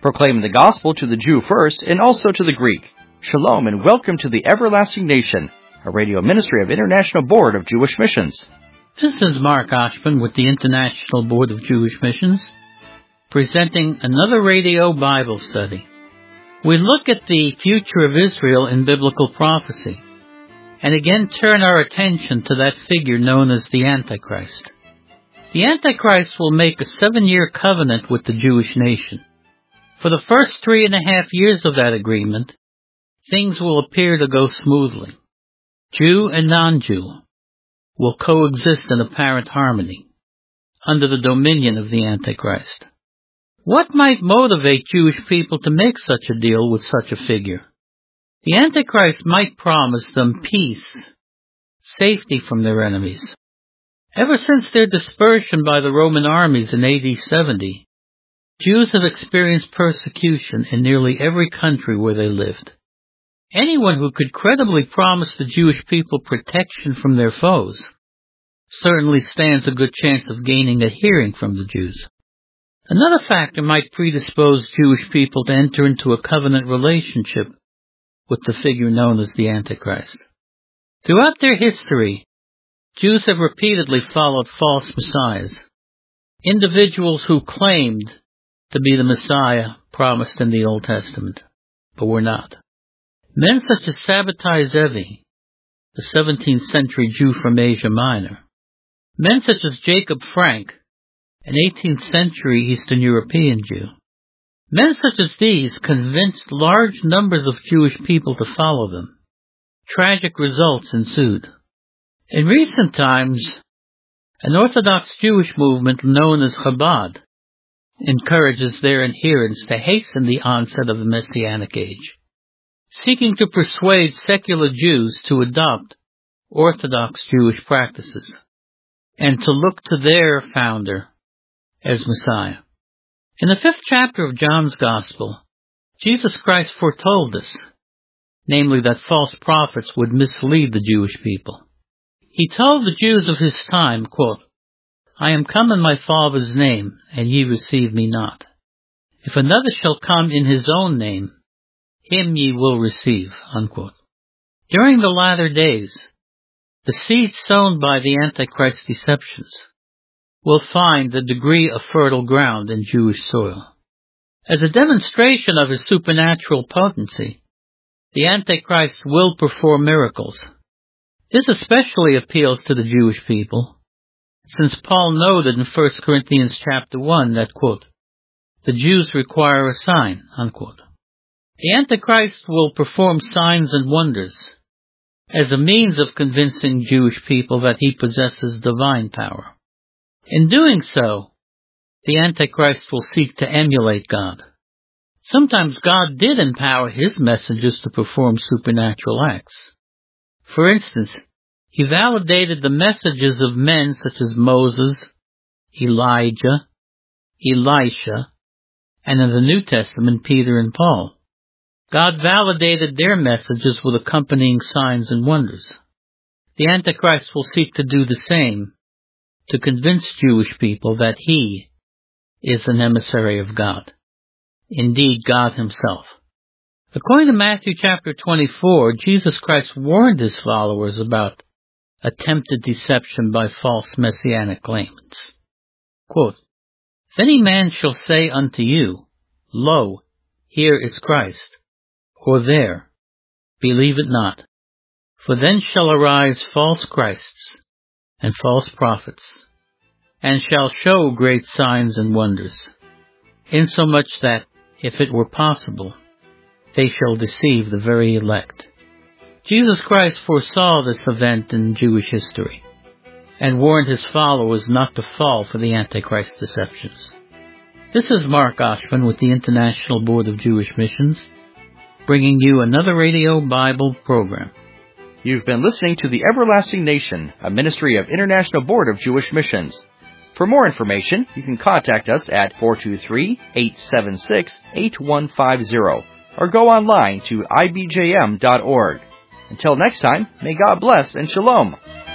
proclaiming the gospel to the Jew first and also to the Greek. Shalom and welcome to the Everlasting Nation, a radio ministry of International Board of Jewish Missions. This is Mark Oshman with the International Board of Jewish Missions, presenting another radio Bible study. We look at the future of Israel in biblical prophecy, and again turn our attention to that figure known as the Antichrist. The Antichrist will make a 7-year covenant with the Jewish nation. For the first 3.5 years of that agreement, things will appear to go smoothly. Jew and non-Jew will coexist in apparent harmony under the dominion of the Antichrist. What might motivate Jewish people to make such a deal with such a figure? The Antichrist might promise them peace, safety from their enemies. Ever since their dispersion by the Roman armies in AD 70, Jews have experienced persecution in nearly every country where they lived. Anyone who could credibly promise the Jewish people protection from their foes certainly stands a good chance of gaining a hearing from the Jews. Another factor might predispose Jewish people to enter into a covenant relationship with the figure known as the Antichrist. Throughout their history, Jews have repeatedly followed false messiahs, individuals who claimed to be the Messiah promised in the Old Testament, but were not. Men such as Sabbatai Zevi, the 17th century Jew from Asia Minor, men such as Jacob Frank, an 18th century Eastern European Jew, men such as these convinced large numbers of Jewish people to follow them. Tragic results ensued. In recent times, an Orthodox Jewish movement known as Chabad encourages their adherents to hasten the onset of the Messianic age, seeking to persuade secular Jews to adopt Orthodox Jewish practices and to look to their founder as Messiah. In the 5th chapter of John's Gospel, Jesus Christ foretold this, namely that false prophets would mislead the Jewish people. He told the Jews of his time, quote, "I am come in my Father's name, and ye receive me not. If another shall come in his own name, him ye will receive," unquote. During the latter days, the seed sown by the Antichrist deceptions will find the degree of fertile ground in Jewish soil. As a demonstration of his supernatural potency, the Antichrist will perform miracles. This especially appeals to the Jewish people, since Paul noted in 1 Corinthians chapter 1 that, quote, "The Jews require a sign," unquote. The Antichrist will perform signs and wonders as a means of convincing Jewish people that he possesses divine power. In doing so, the Antichrist will seek to emulate God. Sometimes God did empower his messengers to perform supernatural acts. For instance, he validated the messages of men such as Moses, Elijah, Elisha, and in the New Testament, Peter and Paul. God validated their messages with accompanying signs and wonders. The Antichrist will seek to do the same, to convince Jewish people that he is an emissary of God, indeed God himself. According to Matthew chapter 24, Jesus Christ warned his followers about attempted deception by false messianic claimants. Quote, "If any man shall say unto you, Lo, here is Christ, or there, believe it not. For then shall arise false Christs and false prophets, and shall show great signs and wonders, insomuch that, if it were possible, they shall deceive the very elect." Jesus Christ foresaw this event in Jewish history, and warned his followers not to fall for the Antichrist deceptions. This is Mark Oshman with the International Board of Jewish Missions, bringing you another Radio Bible program. You've been listening to the Everlasting Nation, a ministry of International Board of Jewish Missions. For more information, you can contact us at 423-876-8150 or go online to ibjm.org. Until next time, may God bless and shalom.